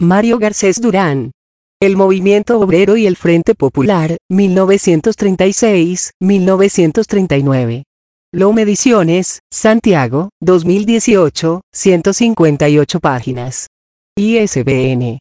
Mario Garcés Durán. El Movimiento Obrero y el Frente Popular, 1936-1939. Lome Ediciones, Santiago, 2018, 158 páginas. ISBN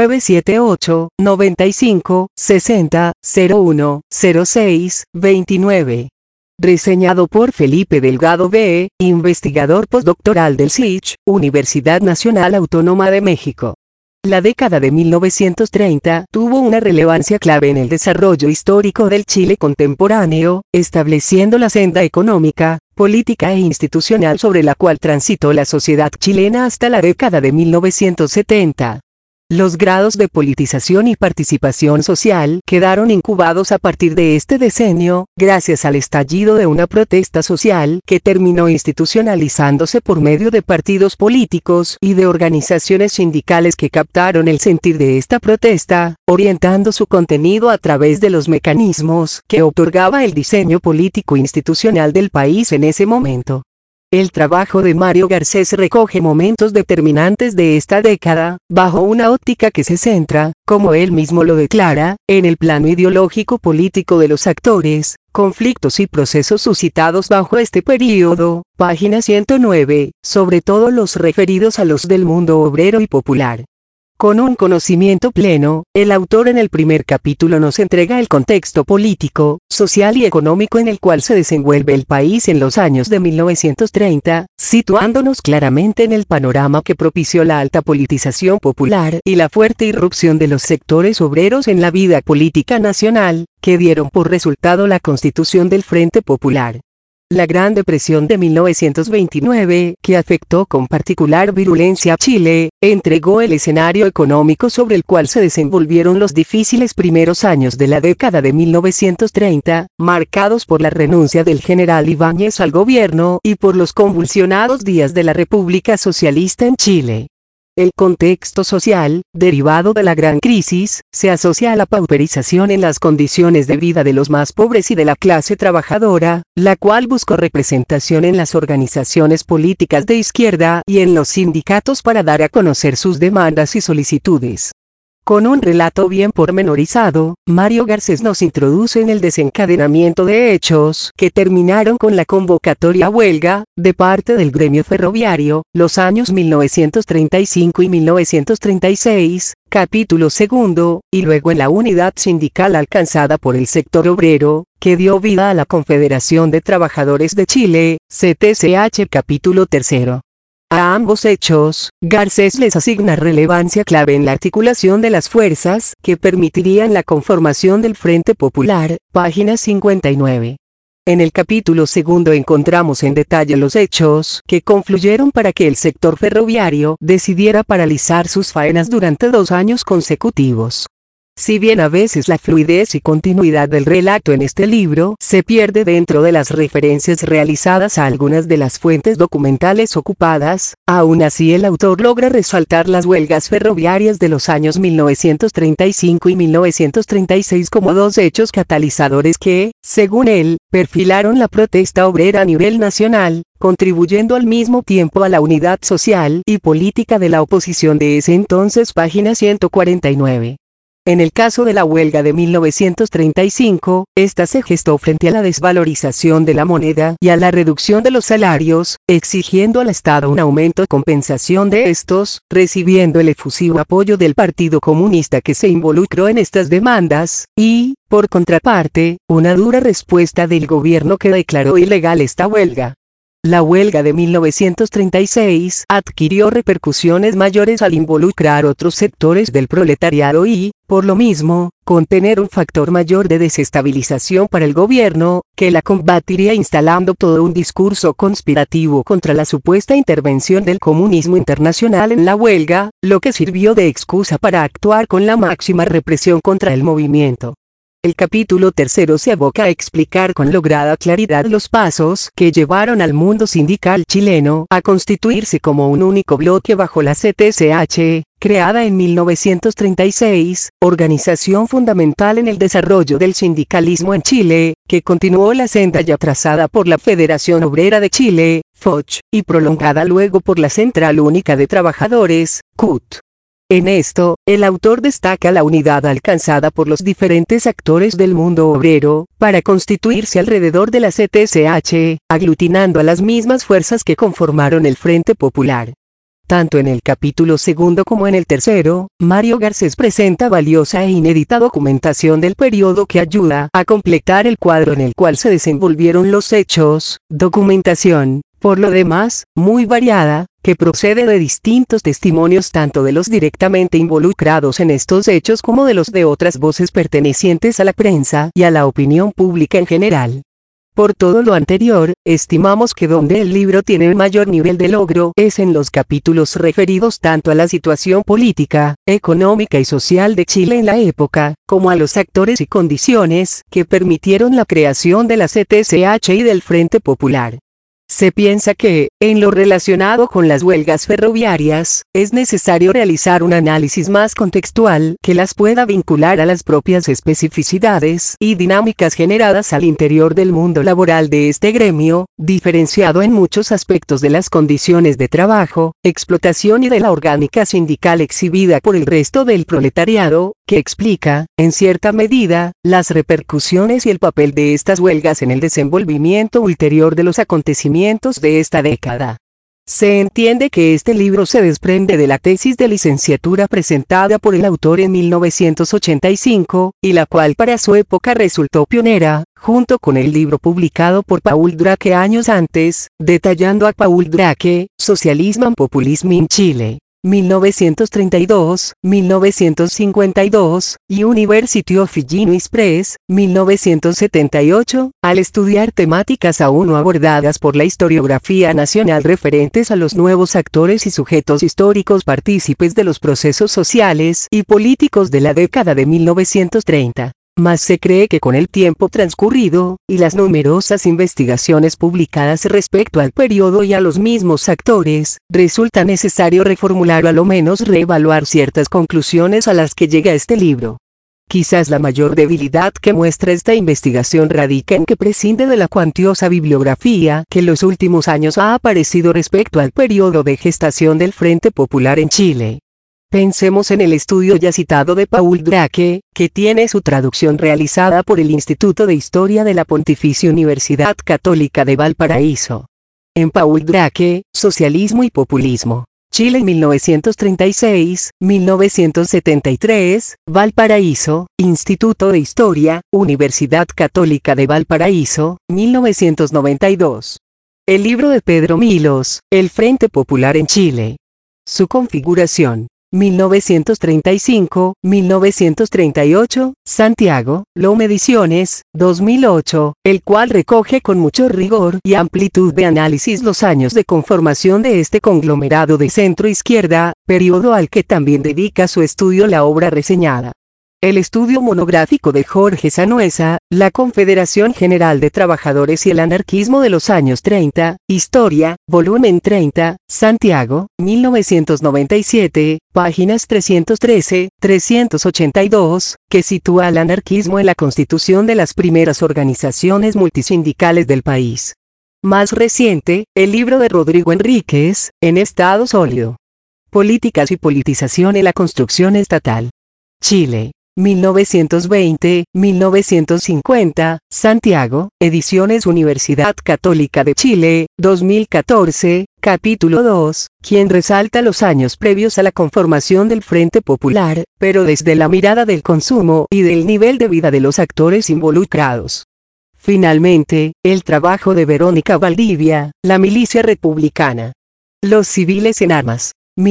978-95-60-01-06-29. Reseñado por Felipe Delgado B., investigador postdoctoral del SICH, Universidad Nacional Autónoma de México. La década de 1930 tuvo una relevancia clave en el desarrollo histórico del Chile contemporáneo, estableciendo la senda económica, política e institucional sobre la cual transitó la sociedad chilena hasta la década de 1970. Los grados de politización y participación social quedaron incubados a partir de este decenio, gracias al estallido de una protesta social que terminó institucionalizándose por medio de partidos políticos y de organizaciones sindicales que captaron el sentir de esta protesta, orientando su contenido a través de los mecanismos que otorgaba el diseño político institucional del país en ese momento. El trabajo de Mario Garcés recoge momentos determinantes de esta década, bajo una óptica que se centra, como él mismo lo declara, en el plano ideológico político de los actores, conflictos y procesos suscitados bajo este período, página 109, sobre todo los referidos a los del mundo obrero y popular. Con un conocimiento pleno, el autor en el primer capítulo nos entrega el contexto político, social y económico en el cual se desenvuelve el país en los años de 1930, situándonos claramente en el panorama que propició la alta politización popular y la fuerte irrupción de los sectores obreros en la vida política nacional, que dieron por resultado la constitución del Frente Popular. La Gran Depresión de 1929, que afectó con particular virulencia a Chile, entregó el escenario económico sobre el cual se desenvolvieron los difíciles primeros años de la década de 1930, marcados por la renuncia del general Ibáñez al gobierno y por los convulsionados días de la República Socialista en Chile. El contexto social, derivado de la gran crisis, se asocia a la pauperización en las condiciones de vida de los más pobres y de la clase trabajadora, la cual buscó representación en las organizaciones políticas de izquierda y en los sindicatos para dar a conocer sus demandas y solicitudes. Con un relato bien pormenorizado, Mario Garcés nos introduce en el desencadenamiento de hechos que terminaron con la convocatoria a huelga, de parte del gremio ferroviario, los años 1935 y 1936, capítulo segundo, y luego en la unidad sindical alcanzada por el sector obrero, que dio vida a la Confederación de Trabajadores de Chile, CTCH capítulo tercero. A ambos hechos, Garcés les asigna relevancia clave en la articulación de las fuerzas que permitirían la conformación del Frente Popular, página 59. En el capítulo segundo encontramos en detalle los hechos que confluyeron para que el sector ferroviario decidiera paralizar sus faenas durante 2 años consecutivos. Si bien a veces la fluidez y continuidad del relato en este libro se pierde dentro de las referencias realizadas a algunas de las fuentes documentales ocupadas, aún así el autor logra resaltar las huelgas ferroviarias de los años 1935 y 1936 como 2 hechos catalizadores que, según él, perfilaron la protesta obrera a nivel nacional, contribuyendo al mismo tiempo a la unidad social y política de la oposición de ese entonces, página 149. En el caso de la huelga de 1935, esta se gestó frente a la desvalorización de la moneda y a la reducción de los salarios, exigiendo al Estado un aumento de compensación de estos, recibiendo el efusivo apoyo del Partido Comunista que se involucró en estas demandas, y, por contraparte, una dura respuesta del gobierno que declaró ilegal esta huelga. La huelga de 1936 adquirió repercusiones mayores al involucrar otros sectores del proletariado y, por lo mismo, contener un factor mayor de desestabilización para el gobierno, que la combatiría instalando todo un discurso conspirativo contra la supuesta intervención del comunismo internacional en la huelga, lo que sirvió de excusa para actuar con la máxima represión contra el movimiento. El capítulo tercero se aboca a explicar con lograda claridad los pasos que llevaron al mundo sindical chileno a constituirse como un único bloque bajo la CTCH, creada en 1936, organización fundamental en el desarrollo del sindicalismo en Chile, que continuó la senda ya trazada por la Federación Obrera de Chile, FOCH, y prolongada luego por la Central Única de Trabajadores, CUT. En esto, el autor destaca la unidad alcanzada por los diferentes actores del mundo obrero, para constituirse alrededor de la CTCH, aglutinando a las mismas fuerzas que conformaron el Frente Popular. Tanto en el capítulo segundo como en el tercero, Mario Garcés presenta valiosa e inédita documentación del periodo que ayuda a completar el cuadro en el cual se desenvolvieron los hechos, documentación, por lo demás, muy variada, que procede de distintos testimonios tanto de los directamente involucrados en estos hechos como de los de otras voces pertenecientes a la prensa y a la opinión pública en general. Por todo lo anterior, estimamos que donde el libro tiene el mayor nivel de logro es en los capítulos referidos tanto a la situación política, económica y social de Chile en la época, como a los actores y condiciones que permitieron la creación de la CTCH y del Frente Popular. Se piensa que, en lo relacionado con las huelgas ferroviarias, es necesario realizar un análisis más contextual que las pueda vincular a las propias especificidades y dinámicas generadas al interior del mundo laboral de este gremio, diferenciado en muchos aspectos de las condiciones de trabajo, explotación y de la orgánica sindical exhibida por el resto del proletariado, que explica, en cierta medida, las repercusiones y el papel de estas huelgas en el desenvolvimiento ulterior de los acontecimientos de esta década. Se entiende que este libro se desprende de la tesis de licenciatura presentada por el autor en 1985, y la cual para su época resultó pionera, junto con el libro publicado por Paul Drake años antes, detallando a Paul Drake, Socialismo and Populism in Chile. 1932, 1952, y University of Illinois Press, 1978, al estudiar temáticas aún no abordadas por la historiografía nacional referentes a los nuevos actores y sujetos históricos partícipes de los procesos sociales y políticos de la década de 1930. Mas se cree que con el tiempo transcurrido, y las numerosas investigaciones publicadas respecto al periodo y a los mismos actores, resulta necesario reformular o a lo menos reevaluar ciertas conclusiones a las que llega este libro. Quizás la mayor debilidad que muestra esta investigación radica en que prescinde de la cuantiosa bibliografía que en los últimos años ha aparecido respecto al periodo de gestación del Frente Popular en Chile. Pensemos en el estudio ya citado de Paul Drake, que tiene su traducción realizada por el Instituto de Historia de la Pontificia Universidad Católica de Valparaíso. En Paul Drake, Socialismo y Populismo. Chile 1936-1973, Valparaíso, Instituto de Historia, Universidad Católica de Valparaíso, 1992. El libro de Pedro Milos, El Frente Popular en Chile. Su configuración. 1935-1938, Santiago, Lome Ediciones, 2008, el cual recoge con mucho rigor y amplitud de análisis los años de conformación de este conglomerado de centro-izquierda, periodo al que también dedica su estudio la obra reseñada. El estudio monográfico de Jorge Sanuesa, La Confederación General de Trabajadores y el Anarquismo de los años 30, Historia, volumen 30, Santiago, 1997, páginas 313-382, que sitúa al anarquismo en la constitución de las primeras organizaciones multisindicales del país. Más reciente, el libro de Rodrigo Enríquez, En estado sólido. Políticas y politización en la construcción estatal. Chile. 1920-1950, Santiago, Ediciones Universidad Católica de Chile, 2014, capítulo 2, quien resalta los años previos a la conformación del Frente Popular, pero desde la mirada del consumo y del nivel de vida de los actores involucrados. Finalmente, el trabajo de Verónica Valdivia, La milicia republicana. Los civiles en armas.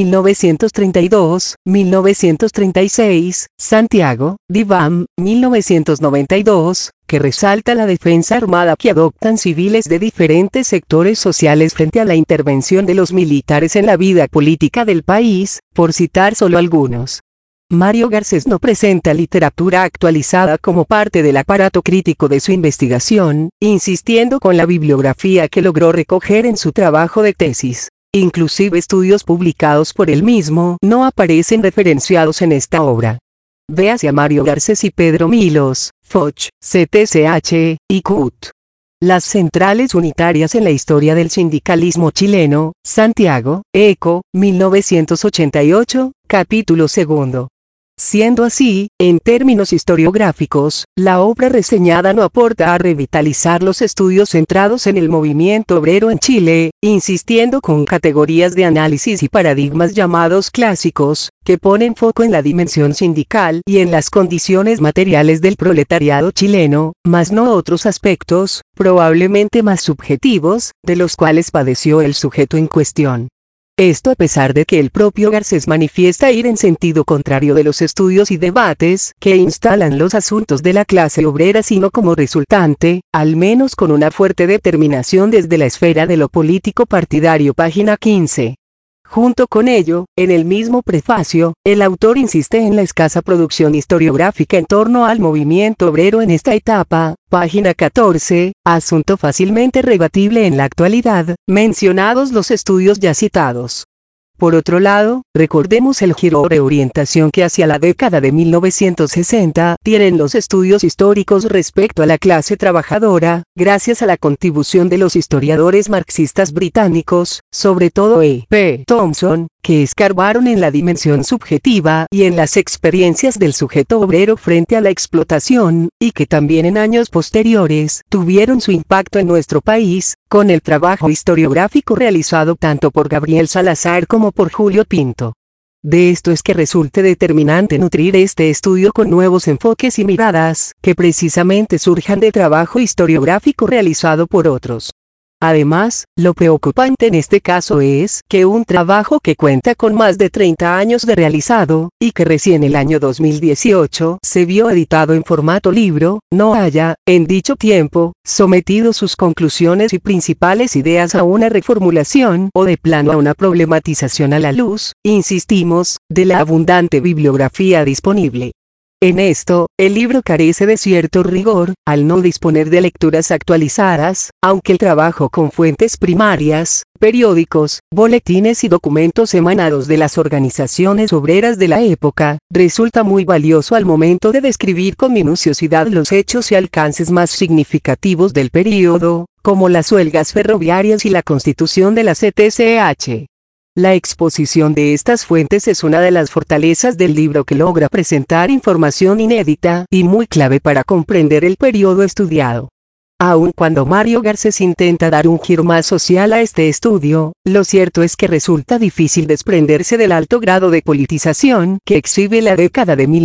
1932-1936, Santiago, Divam, 1992, que resalta la defensa armada que adoptan civiles de diferentes sectores sociales frente a la intervención de los militares en la vida política del país, por citar solo algunos. Mario Garcés no presenta literatura actualizada como parte del aparato crítico de su investigación, insistiendo con la bibliografía que logró recoger en su trabajo de tesis. Inclusive estudios publicados por él mismo no aparecen referenciados en esta obra. Véase a Mario Garcés y Pedro Milos, Foch, CTCH, y CUT. Las centrales unitarias en la historia del sindicalismo chileno, Santiago, ECO, 1988, Capítulo segundo. Siendo así, en términos historiográficos, la obra reseñada no aporta a revitalizar los estudios centrados en el movimiento obrero en Chile, insistiendo con categorías de análisis y paradigmas llamados clásicos, que ponen foco en la dimensión sindical y en las condiciones materiales del proletariado chileno, mas no otros aspectos, probablemente más subjetivos, de los cuales padeció el sujeto en cuestión. Esto a pesar de que el propio Garcés manifiesta ir en sentido contrario de los estudios y debates que instalan los asuntos de la clase obrera, sino como resultante, al menos con una fuerte determinación desde la esfera de lo político partidario, página 15. Junto con ello, en el mismo prefacio, el autor insiste en la escasa producción historiográfica en torno al movimiento obrero en esta etapa, página 14, asunto fácilmente rebatible en la actualidad, mencionados los estudios ya citados. Por otro lado, recordemos el giro o reorientación que hacia la década de 1960 tienen los estudios históricos respecto a la clase trabajadora, gracias a la contribución de los historiadores marxistas británicos, sobre todo E. P. Thompson, que escarbaron en la dimensión subjetiva y en las experiencias del sujeto obrero frente a la explotación, y que también en años posteriores tuvieron su impacto en nuestro país, con el trabajo historiográfico realizado tanto por Gabriel Salazar como por Julio Pinto. De esto es que resulta determinante nutrir este estudio con nuevos enfoques y miradas, que precisamente surjan de trabajo historiográfico realizado por otros. Además, lo preocupante en este caso es que un trabajo que cuenta con más de 30 años de realizado, y que recién el año 2018 se vio editado en formato libro, no haya, en dicho tiempo, sometido sus conclusiones y principales ideas a una reformulación o de plano a una problematización a la luz, insistimos, de la abundante bibliografía disponible. En esto, el libro carece de cierto rigor, al no disponer de lecturas actualizadas, aunque el trabajo con fuentes primarias, periódicos, boletines y documentos emanados de las organizaciones obreras de la época, resulta muy valioso al momento de describir con minuciosidad los hechos y alcances más significativos del período, como las huelgas ferroviarias y la constitución de la CTCH. La exposición de estas fuentes es una de las fortalezas del libro, que logra presentar información inédita y muy clave para comprender el periodo estudiado. Aun cuando Mario Garcés intenta dar un giro más social a este estudio, lo cierto es que resulta difícil desprenderse del alto grado de politización que exhibe la década de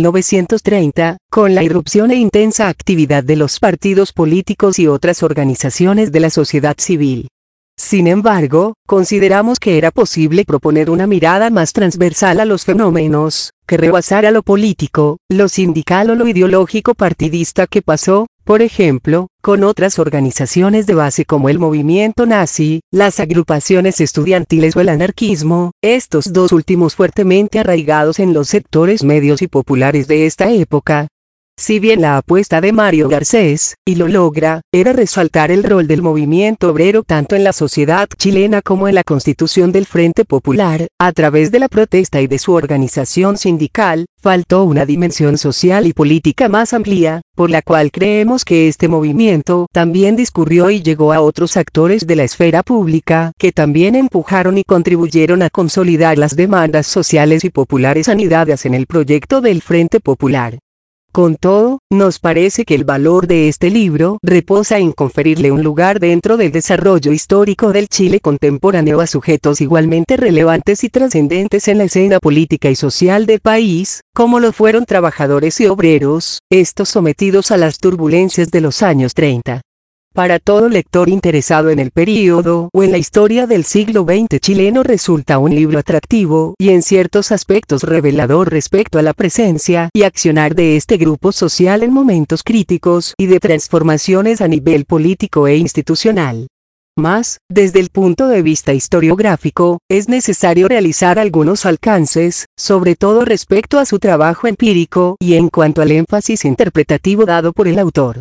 1930, con la irrupción e intensa actividad de los partidos políticos y otras organizaciones de la sociedad civil. Sin embargo, consideramos que era posible proponer una mirada más transversal a los fenómenos, que rebasara lo político, lo sindical o lo ideológico partidista que pasó, por ejemplo, con otras organizaciones de base como el movimiento nazi, las agrupaciones estudiantiles o el anarquismo, estos dos últimos fuertemente arraigados en los sectores medios y populares de esta época. Si bien la apuesta de Mario Garcés, y lo logra, era resaltar el rol del movimiento obrero tanto en la sociedad chilena como en la constitución del Frente Popular, a través de la protesta y de su organización sindical, faltó una dimensión social y política más amplia, por la cual creemos que este movimiento también discurrió y llegó a otros actores de la esfera pública, que también empujaron y contribuyeron a consolidar las demandas sociales y populares anidadas en el proyecto del Frente Popular. Con todo, nos parece que el valor de este libro reposa en conferirle un lugar dentro del desarrollo histórico del Chile contemporáneo a sujetos igualmente relevantes y trascendentes en la escena política y social del país, como lo fueron trabajadores y obreros, estos sometidos a las turbulencias de los años 30. Para todo lector interesado en el período o en la historia del siglo XX chileno resulta un libro atractivo y en ciertos aspectos revelador respecto a la presencia y accionar de este grupo social en momentos críticos y de transformaciones a nivel político e institucional. Más, desde el punto de vista historiográfico, es necesario realizar algunos alcances, sobre todo respecto a su trabajo empírico y en cuanto al énfasis interpretativo dado por el autor.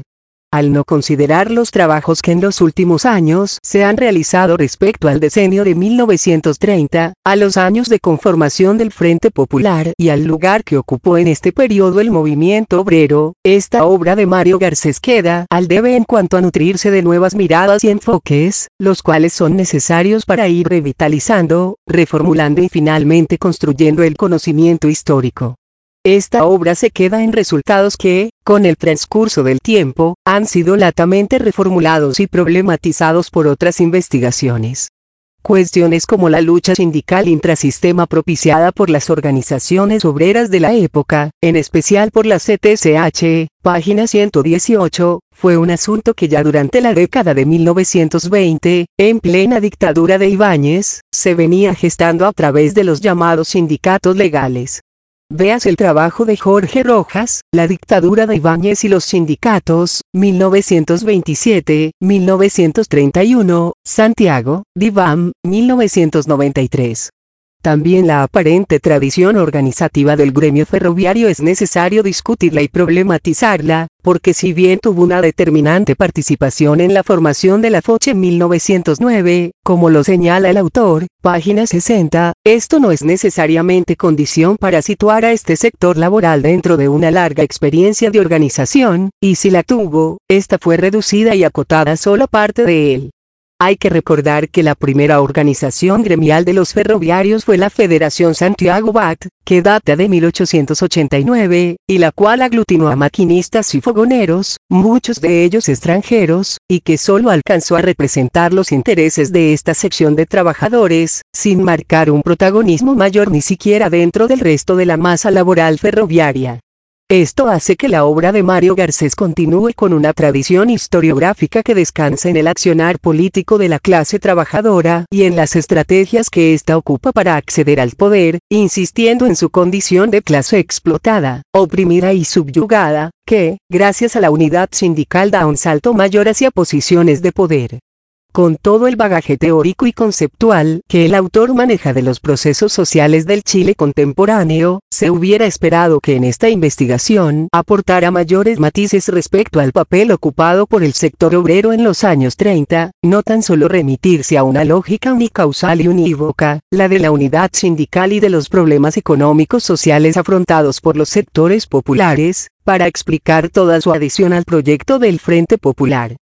al no considerar los trabajos que en los últimos años se han realizado respecto al decenio de 1930, a los años de conformación del Frente Popular y al lugar que ocupó en este periodo el movimiento obrero, esta obra de Mario Garcés queda al debe en cuanto a nutrirse de nuevas miradas y enfoques, los cuales son necesarios para ir revitalizando, reformulando y finalmente construyendo el conocimiento histórico. Esta obra se queda en resultados que, con el transcurso del tiempo, han sido latamente reformulados y problematizados por otras investigaciones. Cuestiones como la lucha sindical intrasistema propiciada por las organizaciones obreras de la época, en especial por la CTCH, página 118, fue un asunto que ya durante la década de 1920, en plena dictadura de Ibáñez, se venía gestando a través de los llamados sindicatos legales. Veas el trabajo de Jorge Rojas, La dictadura de Ibáñez y los sindicatos, 1927-1931, Santiago, DIVAM, 1993. También la aparente tradición organizativa del gremio ferroviario es necesario discutirla y problematizarla, porque si bien tuvo una determinante participación en la formación de la FOCH en 1909, como lo señala el autor, página 60, esto no es necesariamente condición para situar a este sector laboral dentro de una larga experiencia de organización, y si la tuvo, esta fue reducida y acotada solo a parte de él. Hay que recordar que la primera organización gremial de los ferroviarios fue la Federación Santiago BAT, que data de 1889, y la cual aglutinó a maquinistas y fogoneros, muchos de ellos extranjeros, y que solo alcanzó a representar los intereses de esta sección de trabajadores, sin marcar un protagonismo mayor ni siquiera dentro del resto de la masa laboral ferroviaria. Esto hace que la obra de Mario Garcés continúe con una tradición historiográfica que descansa en el accionar político de la clase trabajadora y en las estrategias que ésta ocupa para acceder al poder, insistiendo en su condición de clase explotada, oprimida y subyugada, que, gracias a la unidad sindical da un salto mayor hacia posiciones de poder. Con todo el bagaje teórico y conceptual que el autor maneja de los procesos sociales del Chile contemporáneo, se hubiera esperado que en esta investigación aportara mayores matices respecto al papel ocupado por el sector obrero en los años 30, no tan solo remitirse a una lógica unicausal y unívoca, la de la unidad sindical y de los problemas económicos sociales afrontados por los sectores populares, para explicar toda su adhesión al proyecto del Frente Popular.